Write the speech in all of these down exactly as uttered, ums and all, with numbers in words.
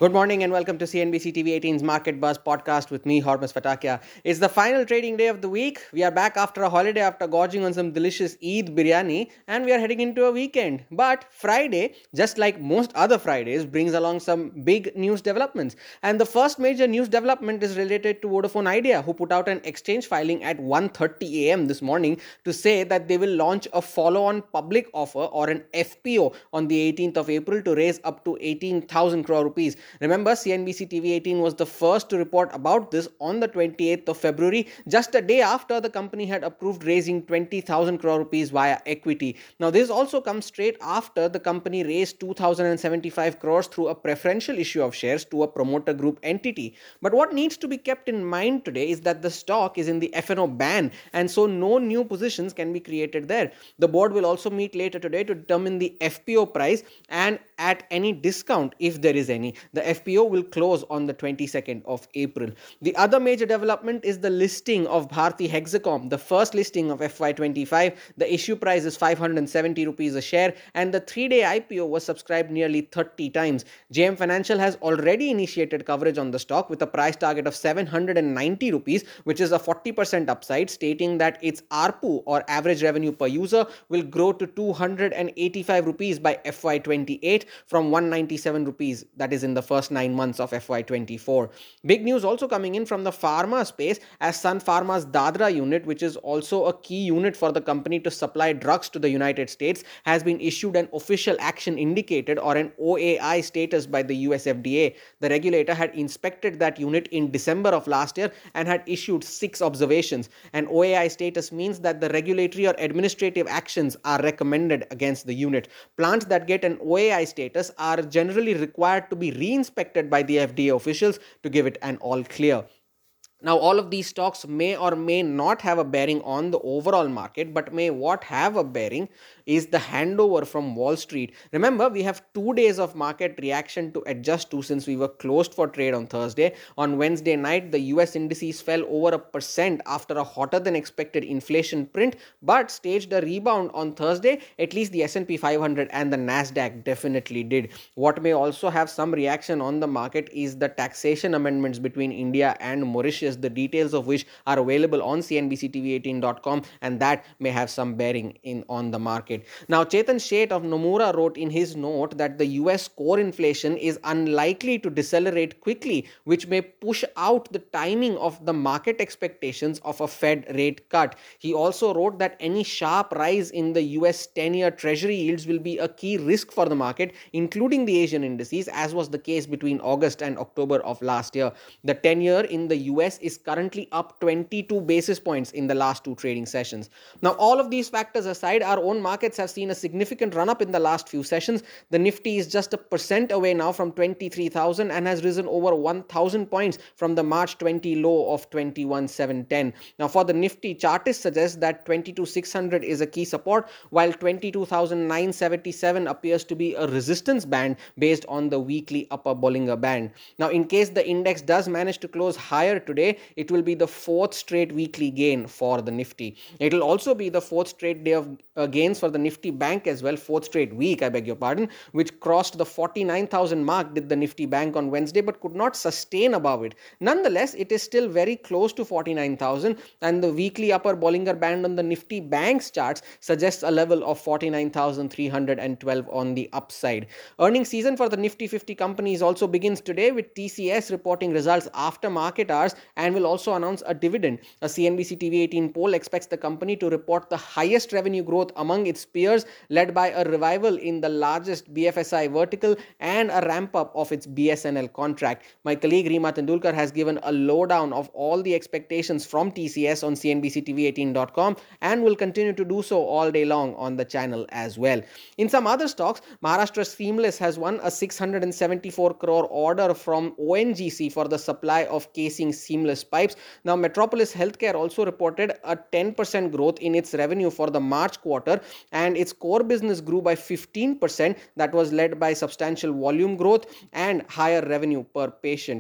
Good morning and welcome to C N B C T V eighteen's Market Buzz podcast with me, Hormus Fatakia. It's the final trading day of the week. We are back after a holiday after gorging on some delicious Eid biryani and we are heading into a weekend. But Friday, just like most other Fridays, brings along some big news developments. And the first major news development is related to Vodafone Idea, who put out an exchange filing at one thirty a m this morning to say that they will launch a follow-on public offer or an F P O on the eighteenth of April to raise up to eighteen thousand crore rupees. Remember, C N B C T V eighteen was the first to report about this on the twenty-eighth of February, just a day after the company had approved raising twenty thousand crore rupees via equity. Now, this also comes straight after the company raised two thousand seventy-five crores through a preferential issue of shares to a promoter group entity. But what needs to be kept in mind today is that the stock is in the F and O ban, and so no new positions can be created there. The board will also meet later today to determine the F P O price and at any discount, if there is any. The F P O will close on the twenty-second of April. The other major development is the listing of Bharti Hexacom, the first listing of F Y twenty-five. The issue price is five hundred seventy rupees a share, and the three-day I P O was subscribed nearly thirty times. J M Financial has already initiated coverage on the stock with a price target of seven hundred ninety rupees, which is a forty percent upside, stating that its A R P U or average revenue per user will grow to two hundred eighty-five rupees by F Y twenty-eight from one hundred ninety-seven rupees, that is in the first nine months of F Y twenty-four. Big news also coming in from the pharma space, as Sun Pharma's Dadra unit, which is also a key unit for the company to supply drugs to the United States, has been issued an official action indicated or an O A I status by the U S F D A. The regulator had inspected that unit in December of last year and had issued six observations. An O A I status means that the regulatory or administrative actions are recommended against the unit. Plants that get an O A I status are generally required to be re-inspected by the F D A officials to give it an all clear. Now, all of these stocks may or may not have a bearing on the overall market, but may what have a bearing is the handover from Wall Street. Remember, we have two days of market reaction to adjust to since we were closed for trade on Thursday. On Wednesday night, the U S indices fell over a percent after a hotter than expected inflation print, but staged a rebound on Thursday. At least the S and P five hundred and the Nasdaq definitely did. What may also have some reaction on the market is the taxation amendments between India and Mauritius, the details of which are available on C N B C T V eighteen dot com, and that may have some bearing in on the market. Now, Chetan Sheth of Nomura wrote in his note that the U S core inflation is unlikely to decelerate quickly, which may push out the timing of the market expectations of a Fed rate cut. He also wrote that any sharp rise in the U S ten-year treasury yields will be a key risk for the market, including the Asian indices, as was the case between August and October of last year. The ten-year in the U S is currently up twenty-two basis points in the last two trading sessions. Now, all of these factors aside, our own markets have seen a significant run up in the last few sessions. The Nifty is just a percent away now from twenty-three thousand and has risen over one thousand points from the March twenty low of twenty-one seven ten. Now, for the Nifty, chartists suggest that twenty-two six hundred is a key support, while twenty-two thousand nine hundred seventy-seven appears to be a resistance band based on the weekly upper Bollinger Band. Now, in case the index does manage to close higher today, it will be the fourth straight weekly gain for the Nifty. It will also be the fourth straight day of uh, gains for the Nifty Bank as well, fourth straight week, I beg your pardon, which crossed the forty-nine thousand mark, did the Nifty Bank on Wednesday, but could not sustain above it. Nonetheless, it is still very close to forty-nine thousand, and the weekly upper Bollinger Band on the Nifty Bank's charts suggests a level of forty-nine thousand three hundred twelve on the upside. Earnings season for the Nifty fifty companies also begins today, with T C S reporting results after market hours and will also announce a dividend. A C N B C T V eighteen poll expects the company to report the highest revenue growth among its peers, led by a revival in the largest B F S I vertical and a ramp up of its B S N L contract. My colleague Reema Tendulkar has given a lowdown of all the expectations from T C S on C N B C T V eighteen dot com and will continue to do so all day long on the channel as well. In some other stocks, Maharashtra Seamless has won a six hundred seventy-four crore order from O N G C for the supply of casing seamless pipes. Now, Metropolis Healthcare also reported a ten percent growth in its revenue for the March quarter, and its core business grew by fifteen percent. That was led by substantial volume growth and higher revenue per patient.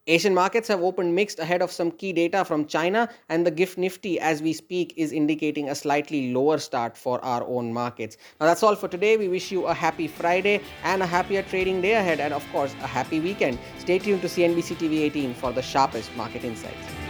Asian markets have opened mixed ahead of some key data from China, and the GIFT Nifty, as we speak, is indicating a slightly lower start for our own markets. Now, that's all for today. We wish you a happy Friday and a happier trading day ahead, and of course, a happy weekend. Stay tuned to C N B C T V eighteen for the sharpest market insights.